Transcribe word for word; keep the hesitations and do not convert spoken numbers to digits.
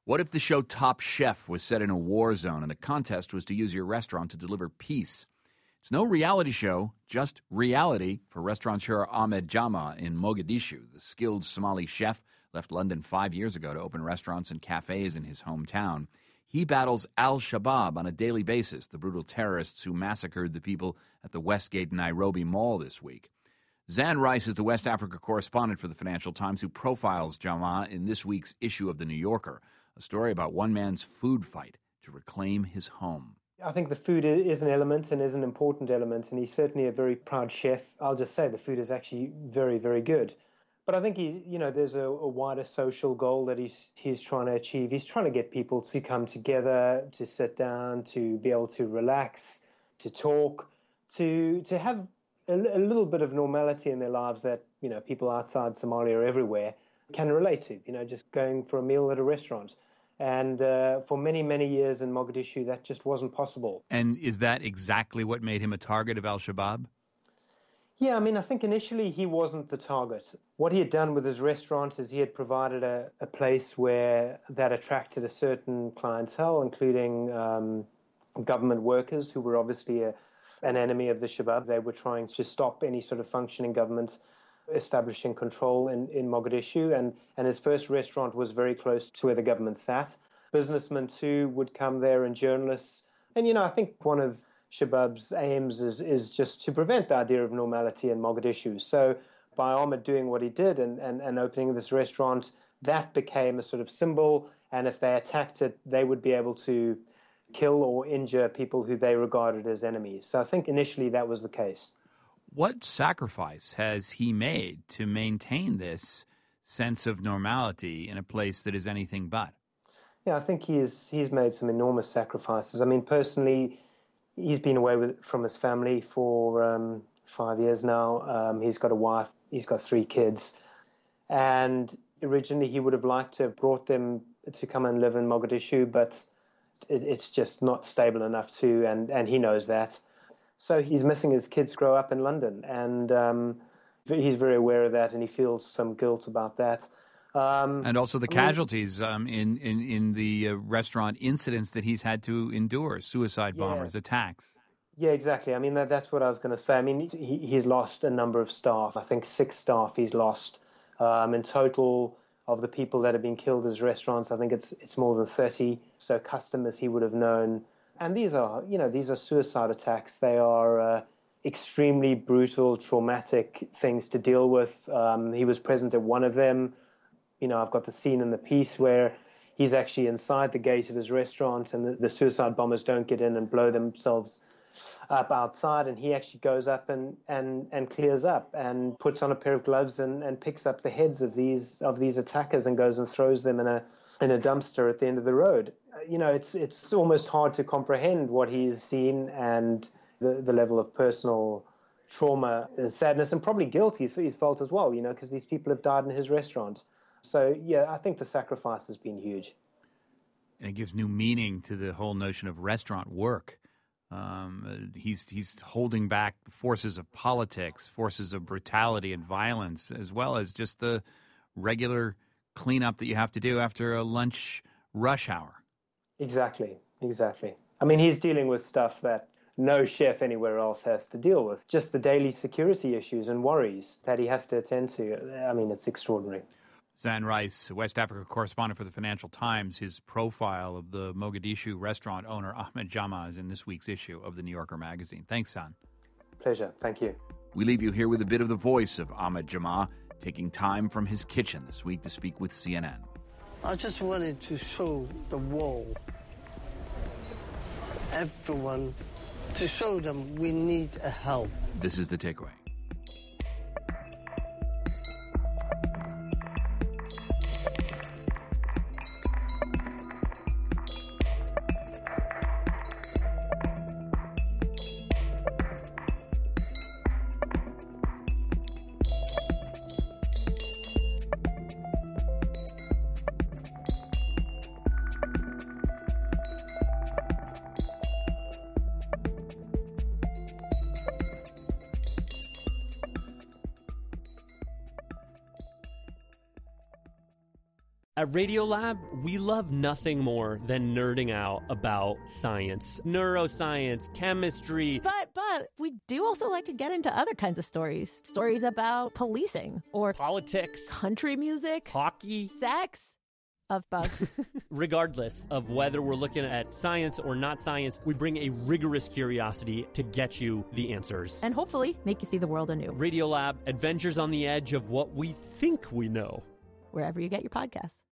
What if the show Top Chef was set in a war zone and the contest was to use your restaurant to deliver peace? It's no reality show, just reality for restaurateur Ahmed Jama in Mogadishu. The skilled Somali chef left London five years ago to open restaurants and cafes in his hometown. He battles al-Shabaab on a daily basis, the brutal terrorists who massacred the people at the Westgate Nairobi Mall this week. Zan Rice is the West Africa correspondent for the Financial Times who profiles Jama in this week's issue of The New Yorker, a story about one man's food fight to reclaim his home. I think the food is an element and is an important element, and he's certainly a very proud chef. I'll just say the food is actually very, very good. But I think he, you know, there's a, a wider social goal that he's he's trying to achieve. He's trying to get people to come together, to sit down, to be able to relax, to talk, to to have a, a little bit of normality in their lives that, you know, people outside Somalia everywhere can relate to. You know, just going for a meal at a restaurant. And uh, for many, many years in Mogadishu, that just wasn't possible. And is that exactly what made him a target of al-Shabaab? Yeah, I mean, I think initially he wasn't the target. What he had done with his restaurant is he had provided a, a place where that attracted a certain clientele, including um, government workers who were obviously a, an enemy of the Shabaab. They were trying to stop any sort of functioning government establishing control in, in Mogadishu, and, and his first restaurant was very close to where the government sat. Businessmen, too, would come there, and journalists. And, you know, I think one of Shabaab's aims is, is just to prevent the idea of normality in Mogadishu. So by Ahmed doing what he did and, and, and opening this restaurant, that became a sort of symbol, and if they attacked it, they would be able to kill or injure people who they regarded as enemies. So I think initially that was the case. What sacrifice has he made to maintain this sense of normality in a place that is anything but? Yeah, I think he's he's made some enormous sacrifices. I mean, personally, he's been away with, from his family for um, five years now. Um, he's got a wife. He's got three kids. And originally he would have liked to have brought them to come and live in Mogadishu, but it, it's just not stable enough to, and, and he knows that. So he's missing his kids grow up in London, and um, he's very aware of that, and he feels some guilt about that. Um, and also the casualties um, in, in, in the uh, restaurant incidents that he's had to endure, suicide bombers, yeah. attacks. Yeah, exactly. I mean, that, that's what I was going to say. I mean, he, he's lost a number of staff. I think six staff he's lost. Um, in total, of the people that have been killed at his restaurants, I think it's it's more than thirty. So customers he would have known. And these are, you know, these are suicide attacks. They are uh, extremely brutal, traumatic things to deal with. Um, he was present at one of them. You know, I've got the scene in the piece where he's actually inside the gate of his restaurant, and the, the suicide bombers don't get in and blow themselves up outside. And he actually goes up and, and, and clears up and puts on a pair of gloves and, and picks up the heads of these of these attackers and goes and throws them in a in a dumpster at the end of the road. You know, it's it's almost hard to comprehend what he's seen and the, the level of personal trauma and sadness and probably guilt he's, he's felt as well, you know, because these people have died in his restaurant. So, yeah, I think the sacrifice has been huge. And it gives new meaning to the whole notion of restaurant work. Um, he's he's holding back the forces of politics, forces of brutality and violence, as well as just the regular cleanup that you have to do after a lunch rush hour. Exactly, exactly. I mean, he's dealing with stuff that no chef anywhere else has to deal with. Just the daily security issues and worries that he has to attend to. I mean, it's extraordinary. Zan Rice, West Africa correspondent for the Financial Times. His profile of the Mogadishu restaurant owner Ahmed Jama is in this week's issue of The New Yorker magazine. Thanks, Zan. Pleasure. Thank you. We leave you here with a bit of the voice of Ahmed Jama, taking time from his kitchen this week to speak with C N N. I just wanted to show the world, everyone, to show them we need a help. This is The Takeaway. At Radiolab, we love nothing more than nerding out about science, neuroscience, chemistry. But, but, we do also like to get into other kinds of stories. Stories about policing or politics, country music, hockey, sex. Of bugs. Regardless of whether we're looking at science or not science, we bring a rigorous curiosity to get you the answers. And hopefully make you see the world anew. Radiolab, adventures on the edge of what we think we know. Wherever you get your podcasts.